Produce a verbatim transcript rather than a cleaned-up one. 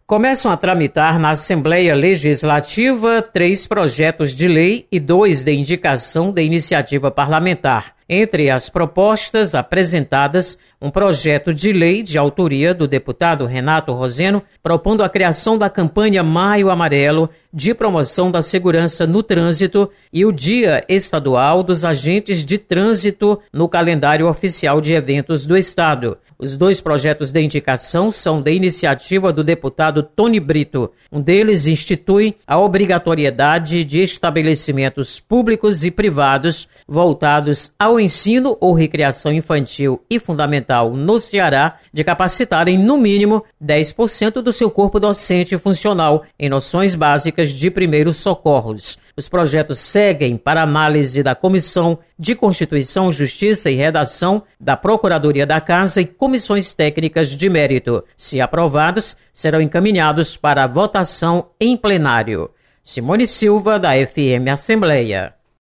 Começam a tramitar na Assembleia Legislativa três projetos de lei e dois de indicação de iniciativa parlamentar. Entre as propostas apresentadas, um projeto de lei de autoria do deputado Renato Roseno, propondo a criação da campanha Maio Amarelo de promoção da segurança no trânsito e o Dia Estadual dos Agentes de Trânsito no calendário oficial de eventos do Estado. Os dois projetos de indicação são de iniciativa do deputado Tony Brito. Um deles institui a obrigatoriedade de estabelecimentos públicos e privados voltados ao ensino ou recreação infantil e fundamental no Ceará de capacitarem no mínimo dez por cento do seu corpo docente e funcional em noções básicas de primeiros socorros. Os projetos seguem para análise da Comissão de Constituição, Justiça e Redação, da Procuradoria da Casa e comissões técnicas de mérito. Se aprovados, serão encaminhados para votação em plenário. Simone Silva, da F M Assembleia.